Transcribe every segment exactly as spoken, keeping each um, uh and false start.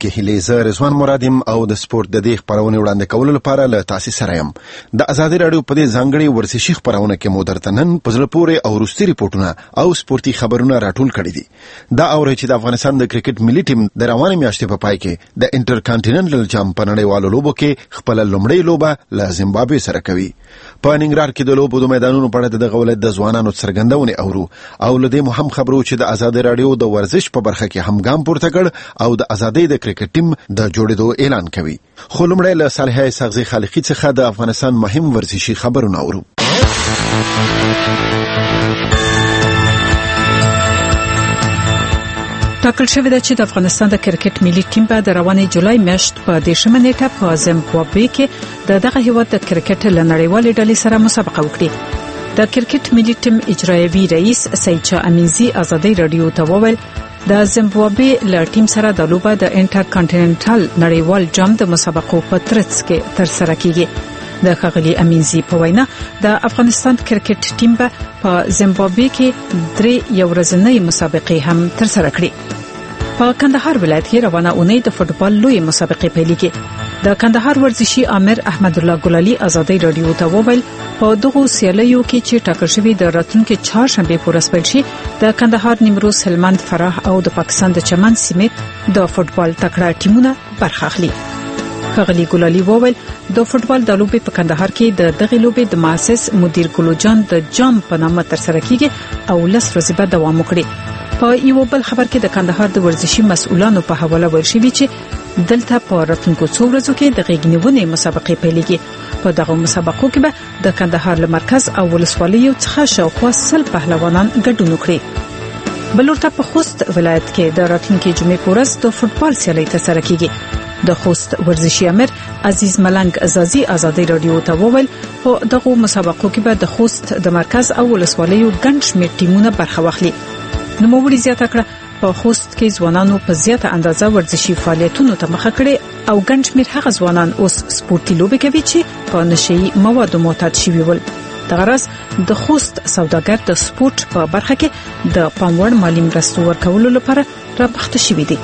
نیکی هیلې زه رضوان مرادم او د سپورت د دې خبرونه وړاندې کولو لپاره له تاسو سره یم. د ازادي رادیو په دې ځانګړي ورزشي خبرونه کې مو درته نن په زړه پورې او وروستي ریپورتونه او سپورتي خبرونه راټول کړي دي. دا اوري چې د افغانستان د کرکټ ملي ټیم د روانې میاشتې په پای کې د انټر کانټیننټل جام په نړیوالو لوبو کې خپل لومړی لوبه له زیمبابوې سره کوي. په ننګرهار کې د لوبو د میدانونو په اړه د ولایت د ځوانانو څرګندونه اورو او له دې مهم خبرو چې د ازادي رادیو د ورزش په برخه کې هم ګام پورته کړ او د ازادي د کرکټ ټیم د جوړېدو اعلان کوي. خو لومړی له صالح سغزي خالقي څخه د افغانستان مهم ورزشي خبرونه اورو. ټاکل شوی دی چې د افغانستان د کرکټ ملي ټیم به د روانې جولای میاشت په دیشمه نیټه په زیمبابوې کې د دغه هیواد د کرکټ لنړیوالې ډلې سره مسابقه وکړي. د کرکټ ملي ټیم اجرایوي رئیس سیچا امینزي ازادي رادیو ته وویل د زیمبابوې له ټیم سره د لوبه د انټر کانټیننټل نړیوال جام د مسابقو په ترڅ کې تر سره کیږي. د ښاغلي امینزي په وینا د افغانستان کرکټ ټیم په زیمبابوې کې درې یو ورځنۍ مسابقې هم تر سره کړې. په کندهار ولایت کې روانه اونۍ د فوتبال لوی مسابقې پیلېږي. د کندهار ورزشي امیر احمد الله ګلالي ازادي رادیو ته وویل په دغه سیالیو کې چې ټاکل شوی د راتلونکي چهارشنبه پورې پیل شي د کندهار نیمروز هلمند فراه او د پاکستان د چمن سیمې د فوتبال تکړه ټیمونه برخه اخلي. ښاغلي ګلالي وویل د فوتبال د لوبې په کندهار کې د دغه لوبې د مؤسس مدیر ګلوجان د جام په نامه تر سره کیږي او لس ورځې به دوام وکړي. په یو بل خبر کې د کندهار د ورزشي مسؤلانو په حواله ویل شوی چې دلته په راتلونکو څو ورځو کې د غېږنیونې مسابقې پیلېږي. په دغه مسابقو کې به د کندهار له مرکز او ولسوالیو څخه شاوخوا سل پهلوانان ګډون وکړي. بل ورته په خوست ولایت کې د راتلونکي جمعې په ورځ د فوتبال سیالي تر سره کیږي. د خوست ورزشي امیر عزیز ملنګ ازازي ازادي رادیو ته وویل په دغه مسابقو کې به د خوست د مرکز او ولسوالیو ګڼ شمېر ټیمونه برخه واخلي. نو موږ زیاته کړه په خوست کې ځوانانو په زیاته اندازه ورزشي فعالیتونو ته مخه کړې او ګڼ شمېر هغه ځوانان اوس سپورتي لوبې کوي چې په نشي موادو معتاد شوي ول. دغه راز د خوست سوداګر د سپورت په برخه کې د پاموړ مالی مرستو ورکولو لپاره راپخته شوي دي.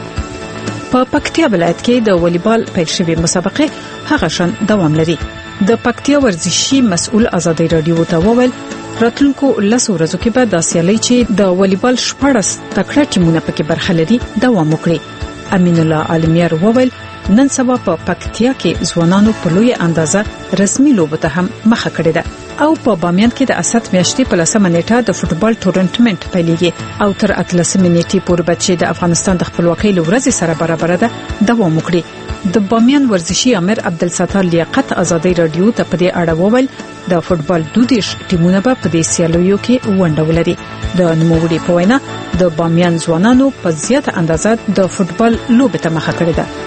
په پکتیا ولایت کې د والیبال پیل شوی مسابقه هغه شان دوام لري. د پکتیا ورزشي مسؤل ازادي رادیو ته وویل راتلونکو لس ورځو کې به د سیالي چې د والیبال شپږ تکړه ټیمونه پکې برخه لري دوام وکړي. امین الله عالمیار وویل نن سبا په پکتیا کې ځوانانو په لوی اندازه رسمي لوبو ته هم مخه کړې ده او په بامیان کې د اسد میاشتې په لسمه نیټه د فوتبال ټورنمنت پیلېږي او تر اتلسمه نیټې پورې به چې د افغانستان د خپلواکۍ لورځ سره برابر ده دوام وکړي. د بامیان ورزشي امیر عبدالستار لیاقت ازادي رادیو ته په دې اړه وویل د فوتبال دودیش ټیمونه به په دې سیالیو کې ونډه ولري. د نوموړي په وینا د بامیان ځوانانو په زیاته اندازه د فوتبال لوبې ته مخه کړې ده.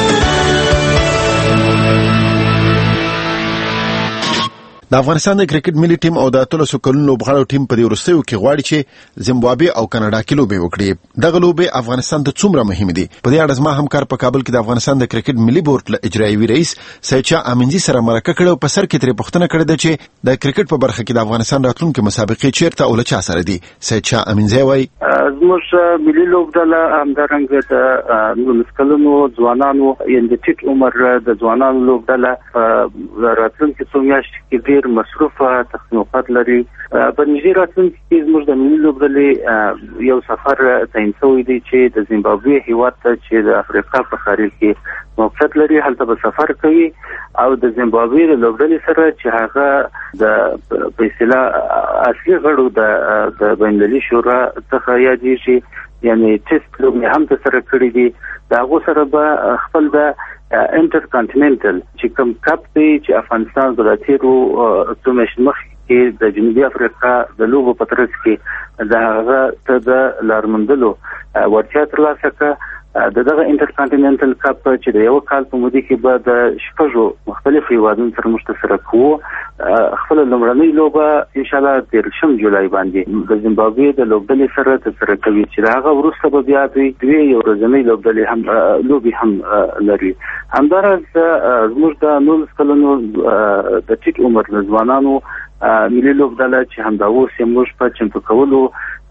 د افغانستان د کرکټ ملي ټیم او د اتلسو کلونو لوبغاړو ټیم په دې وروستیو کې غواړي چې زیمبابوې او کاناډا کې لوبې وکړي. دغه لوبې افغانستان ته څومره مهمه دي په دې اړه زما همکار په کابل کې د افغانستان د کرکټ ملي بورډ له اجرایوي رئیس سیچا امینزي سره مرکه کړې او په سر کې ترې پوښتنه کړې ده چې د کرکټ په برخه کې د افغانستان راتلونکي مسابقې چیرته او له چا سره دي. سیچا امینزي وايي زموږ ملي لوبډله همدارنګه د نولس کلونو ځوانانو یعنې د ټیټ عمر د ځوانانو لوبډله راتلونکي څو میاشتې کې ډېر مصروفه تخنیقات لري. په نږدې راتلونکي کې زموږ د ملي لوبډلې یو سفر تعین شوی دی چې د زیمبابوې هیواد ته چې د افریقا په خارج کې موقعیت لري هلته به سفر کوي او د زیمبابوې د لوبډلې سره چې هغه د په اصطلاح اصلي غړو د د بین‌المللي شورا څخه یادېږي یعنی ټیسټ لوبې هم ترسره کړي دي. د هغو سره به خپل د انټر کانټیننټل چې کوم کپ دی چې افغانستان د تیرو څو میاشتو مخکې کې د جنوبي افریقا د لوبو په ترڅ کې د هغه ته د لارمندلو ورچا ترلاسه کړه. د دغه انټر کانټیننټل کپ چې د یو کال په موده کې به د شپږو مختلفو هیوادونو سره مشترک کوو خپل لومړنۍ لوبه ان شاء الله د شپږم جولای باندې د زیمبابوې د لوبډلې سره ترسره کوي چې هغه وروسته به بیا دوی یو ورځنۍ لوبډلې هم لوبي هم لري. همدارس زموږ د نولس کلونو د ټیټ عمر ځوانانو ملي لوبډله چې همدا اوس موږ په چمتو کولو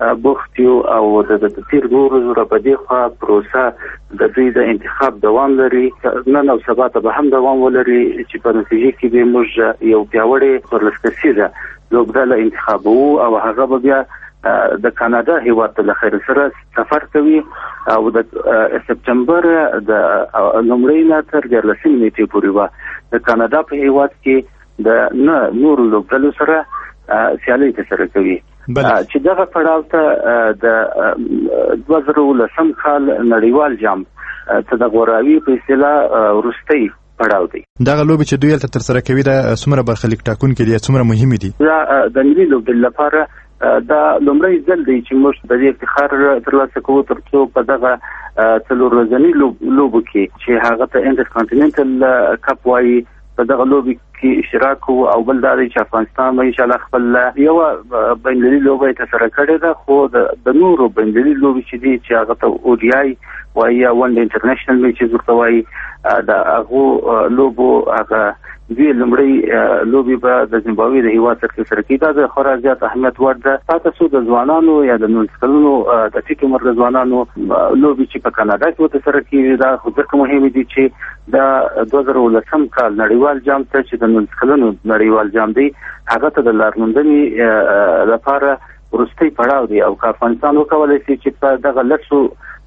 بوخت یو او د تیر نور زره په دې خوا پروسه د دې د انتخاب دوام لري نن او سبا ته به هم دوام ولري چې په نتیجه کې به موږ یو پیاوړی پرلسکسیده لوبډله انتخابو او هغه به بیا د کاناډا هیواد ته لخر سره سفر کوي او د سپټمبر د لومړۍ نه تر دیارلسمې نیټې پورې به د کاناډا په هیواد کې د نه نور لوبډلو سره سیالي ترسره کوي چې دغه پړاو ته د دوه زره ولسم کال نړیوال جام ته د غوراوي په اصطلاح وروستۍ پړاو دی. دغه لوبې چې دوی تل ترسره کوي د څومره برخلیک ټاکونکي دي څومره مهمه دي؟ دا د ملي لوبډلو لپاره دا لومړی ځل دی چې موږ د دې افتخار ترلاسه کوو ترڅو په دغه څلور ورځني لوبو کې چې هغه ته انټر کانټیننټل کپ وایي په دغه لوبې کې اشتراک او بل دا چې افغانستان به ان شاء الله خپل یو بین‌المللي لوبه ترسره کړې ده خو د نورو بین‌المللي لوبې چې دي چې هغه ته او ډي آی وایي یا ون ډے انټرنیشنل میچز ورته وایي د هغه لوبو هغه دوی لومړی لوبي به د زیمبابوې د هیواد سره ترسره کیږي دا د خورا زیات اهمیت وړ ده تاسو څو د ځوانانو یا د نولس کلونو د ټیټ عمر د ځوانانو لوبي چې په کاناډا کې ترسره کیږي دا خو ځکه مهم دي چې د دوه زره ولسم کال نړیوال جام ته چې د نولس کلونو نړیوال جام دی هغه ته د لارموندنې لپاره وروستۍ پړاو دی او افغانستان وکولای شي چې په دغه لسو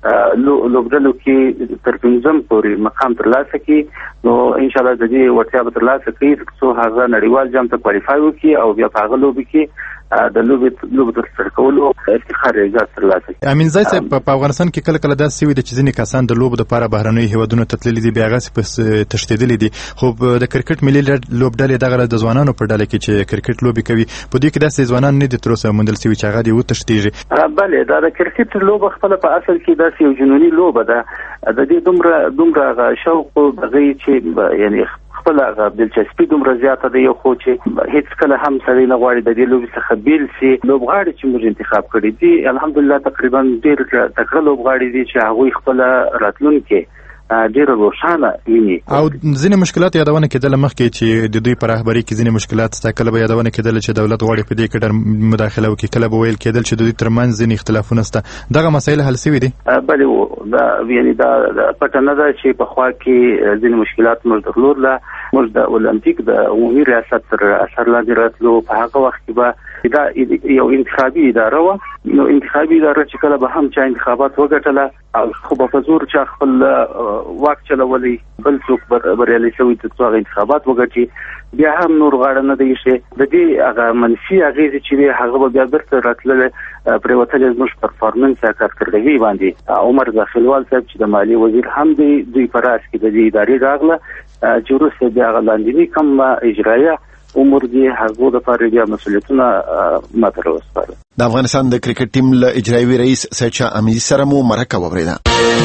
لوبډلو کې تر پنځم پورې مقام ترلاسه کړي نو ان شاء الله د دې وړتیا به ترلاسه کړي څو هغه نړیوال جام ته کوالیفای وکړي او بیا په هغه لوبي کې د لوبې لوبې ترسره کولو افتخار اجازه ترلاسه کړي. امین زای صاحب په افغانستان کې کله کله داسې وي چې ځینې کسان د لوبو لپاره بهرنیو هیوادونو ته تللي دي بیا هغه پس تښتېدلي دي خو د کرکټ ملي لوبډلې دغه د ځوانانو په ډله کې چې کرکټ لوبي کوي په دې کې داسې ځوانان نه دي تر اوسه موندل شوي چې هغه دې وتښتېږي. بله دا د کرکټ لوبه خپل په اصل کې داسې یو جنوني لوبه ده د دې دومره دومره شوق دغه چې یعنی خپل هغه دلچسپي دومره زیاته ده یو خو چې هیڅ کله هم سړی نه غواړي د دې لوبې څخه بیل شي لوبغاړي چې موږ انتخاب کړي دي الحمدلله تقریبا ډېر تکړه لوبغاړي دي چې هغوی خپل راتلونکي ډېر روښانه ویني او ځینې مشکلات یادونه کېدل مخکې چې د دوی په رهبري کې ځینې مشکلات ستا کله به یادونه کېدل چې دولت غواړي په دې کې ډېر مداخله وکړي کله به ویل کېدل چې د دوی ترمنځ ځینې اختلافونه شته دغه مسایل حل شوي دي؟ بلې دا یعنې دا پټه نه ده چې پخوا کې ځینې مشکلات موږ درلودله موږ د اولمپیک د عمومي ریاست تر اثر لاندې راتلو په هغه وخت کې به دا یو انتخابي اداره وه نو انتخابي اداره چې کله به هم چا انتخابات وګټله خو به په زور چا خپل واک چلولی بل څوک بریالي شوي تر څو هغه انتخابات وګټي بیا هم نور غاړه نه دی ایښې د دې هغه منفي اغېزې چې دی هغه به بیا بیرته راتللی پرېوتلې زموږ پرفارمنس یا کارکردګۍ باندې عمر داخلوال صاحب چې د مالي وزیر هم دی دوی په راس کې د دې ادارې راغله چې وروسته بیا هغه لاندیني کم اجرایه امور دي هغه د لپاره بیا مسؤلیتونه ماته راوسپارل. د افغانستان د کرکټ ټیم له اجرایوي رئیس سید شاه امیري سره مو مرکه واوریده.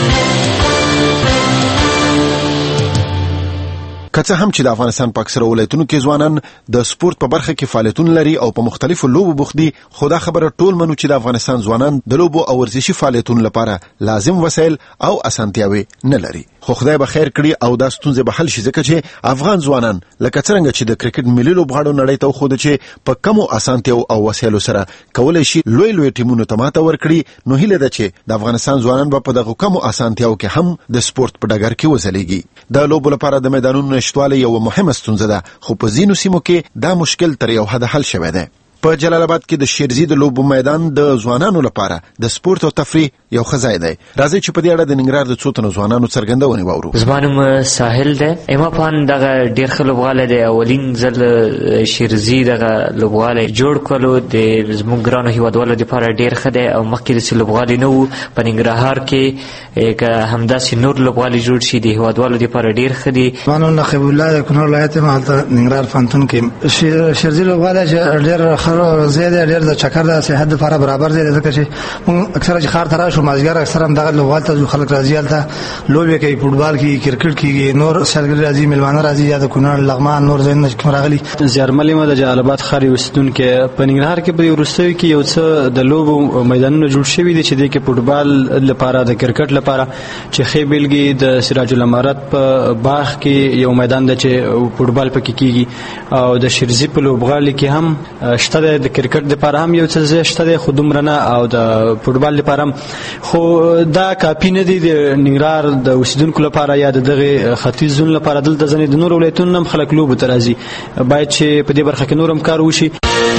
که څه هم چې د افغانستان په اکثره ولایتونو کې ځوانان د سپورت په برخه کې فعالیتونه لري او په مختلفو لوبو بوخت دي خو دا خبره ټول منو چې د افغانستان ځوانان د لوبو او ورزشي فعالیتونو لپاره لازم وسایل او اسانتیاوي نه لري خو خدای به خیر کړي او دا ستونزې به حل شي ځکه چې افغان ځوانان لکه څنګه چې د کرکټ ملي لوبغاړو نړۍ ته وښوده چې په کمو اسانتیاو او وسایلو سره کولای شي لوی لوی ټیمونو ته ماته ورکړي نو هیله ده چې د افغانستان ځوانان به په دغه کمو اسانتیاو کې هم د سپورت په ډګر کې وځلیږي. د لوبو لپاره د میدانونو نشټوالی یو مهمه ستونزه ده خو په ځینو سیمو کې دا مشکل تر یو حد حل شوی دی. په جلال آباد کې د شیرزي د لوبو میدان د ځوانانو لپاره د سپورت او تفریح یو ښه دی. راځئ چې په دې اړه د ننګرهار د څو تنو ځوانانو څرګندونې واورو. زما نوم ساحل دی. ایما پان دغه ډېر ښه لوبغالی دی. اولین ځل شیرزي دغه لوبغالی جوړ کړلو د زموږ ګرانو هیوادوالو دپاره ډېر ښه دی او مخکې داسې لوبغالي نه وو په ننګرهار کې که همداسې نور لوبغالي جوړ شي د هیوادوالو دپاره ډېر ښه دي. زما نوم نقیب الله د کونړ ولایت یم هلته ننګرهار پوهنتون کې شیرزي لوبغالی ډېر ښه ځای دی ډېر د چکر د صحت لپاره برابر دی ځکه چې موږ اکثره چې ښار ته راشو مازدیګر اکثر هم دغه لوبغالي ته خلک راځي هلته لوبې کوي فوټبال کوي کرکټ کېږي نور سرګري راځي میلمانه راځي یا د کونړ لغمان نور ځایونه چې کوم راغلي. زیارمل یم د جلال آباد ښار یو اوسېدونکی. په ننګرهار کې په دې وروستیو کې یو څه د لوبو میدانونه جوړ شوي دي چې دې کې فوټبال لپاره د کرکټ لپاره چې ښې بېلګې د سراج الامارت په باغ کې یو میدان دی چې فوټبال پکې کېږي او د شیرزي په لوبغالي کې هم شته شته د کرکټ لپاره هم یو څه شته دی خو دومره نه او د فوټبال لپاره خو دا کافي نه دی د ننګرهار د اوسیدونکو لپاره یا دغه ختیځ زون لپاره. دلته ځنې د نور ولایتونو هم خلک لوبو ته راځي، باید چې په دې برخه کې نور هم کار وشي.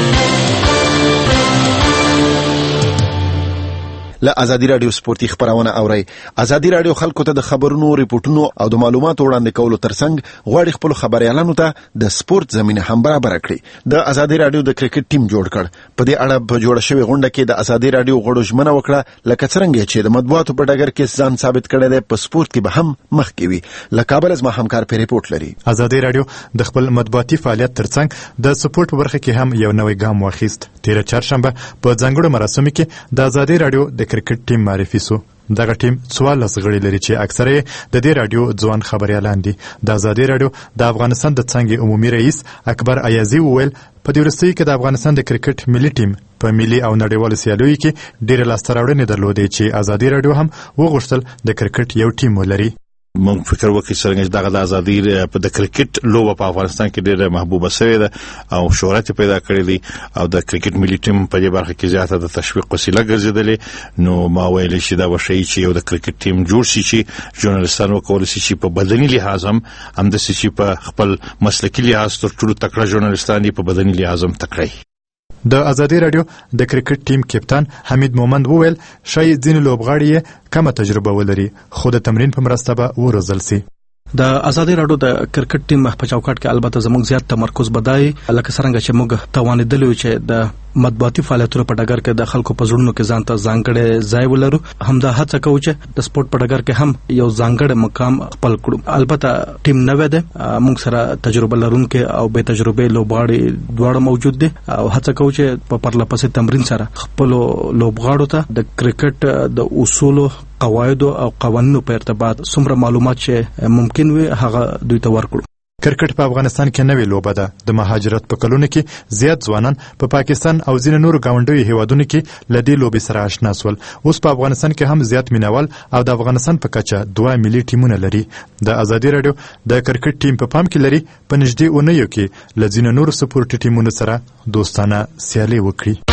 له ازادي رادیو سپورتي خبرونه اوري. ازادي رادیو خلکو ته د خبرونو، ریپورتونو او د معلوماتو وړاندې کولو ترڅنګ غواړي خپل خبريالانو ته د سپورت زمينه هم برابر کړي. د ازادي رادیو د کرکټ ټیم جوړ کړ. په دې اړه په جوړ شوی غونډه کې د ازادي رادیو غړو ژمنه وکړه لکه څنګه چې د مطبوعاتو په ډګر کې ځان ثابت کړي دی، په سپورت کې به هم مخکې وي. له کابل از ما همکار په ریپورت لري. ازادي رادیو د خپل مطبوعاتي فعالیت ترڅنګ د سپورت په برخه کې هم یو نوی ګام واخیست. تیر چهارشنبه په ځانګړو مراسمو کې د ازادي رادیو د کرکټ ټیم معرفي سو. دغه ټیم څوارلس غړي لري چې اکثره د دې رادیو ځوان خبريالان دي. د ازادي رادیو د افغانستان د څنګه عمومي رئیس اکبر ایازي وویل په دې وروستیو کې د افغانستان د کرکټ ملي ټیم په ملي او نړیوالو سیالیو کې ډېر لاسته راوړنې درلودې چې ازادي رادیو هم وغوښتل د کرکټ یو ټیم ولري. مونږ فکر وکړو چې دغه د ازادي په د کرکټ لوبه په افغانستان کې ډېره محبوبه شوې ده او شهرت پیدا کړې دي او د کرکټ ملي ټیم په دې برخه کې زیاته د تشویق وسیله ګرځېدلې. نو ما ویل چې دا وشي چې یو د کرکټ ټیم جوړ شي چې ژورنالیستان وکول شي چې په بدني لحاظ هم هم د سچې په خپل مسلکي لحاظ تر ټولو تکړه ژورنالیستان دي، په بدني لحاظ هم تکړه. د ازادي رادیو د کرکټ ټیم کپتان حمید مومند وویل شاید ځینې لوبغاړي کمه تجربه ولري خو د تمرین په مرسته به وروزل سي. د ازادي رادیو د کرکټ ټیم په چوکاټ کې البته زموږ زیات تمرکز بدای لکه څنګه چې موږ توانیدل چې د مطبوعاتي فعالیتونو په ډګر کې د خلکو په زړونو کې ځان ته ځانګړی ځای ولرو. همدا هڅه کوو چې د سپورت په ډګر کې هم یو ځانګړی مقام خپل کړو. البته ټیم نوې ده، موږ سره تجربه لرونکي او به تجربه لوبغاړي دواړه موجود دي او هڅه کوو چې په پرلپسې تمرین سره خپل لوبغاړو ته د کرکټ د اصولو، قواعدو او قوانینو په ارتباط څومره معلومات چې ممکن وي هغه دوی ته ورکړو. کرکټ په افغانستان کې نوې لوبه ده. د مهاجرت په کلونو کې زیات ځوانان په پا پاکستان او ځینې نورو ګاونډیو هیوادونو کې له دې لوبې سره آشنا شول. اوس په افغانستان کې هم زیات مینوال او د افغانستان په کچه دوه ملي ټیمونه لري. د ازادي رادیو د کرکټ ټیم په پام کې لري په نږدې اونیو کې له ځینې نورو سپورټي ټیمونو سره دوستانه سیالي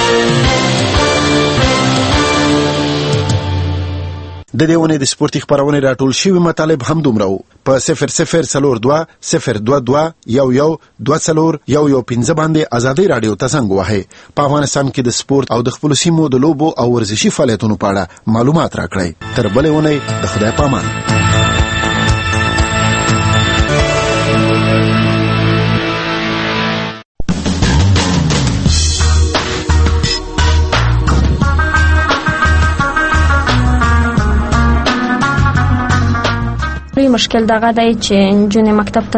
وکړي. د دې ونې د سپورتي خبرونه راټول شوی مطالب هم دومره وو. په صفر صفر څلور دوه صفر دوه دوه یو یو دوه څلور یو یو پنځه باندې ازادي رادیو ته څنګه وهي. په افغانستان کې د سپورت او د خپل سیمو د لوبو او ورزشي فعالیتونو په اړه معلومات راکړئ. تر بلې ونې د خدای پامان. مشکل دغه دی چې نجونې مکتب ته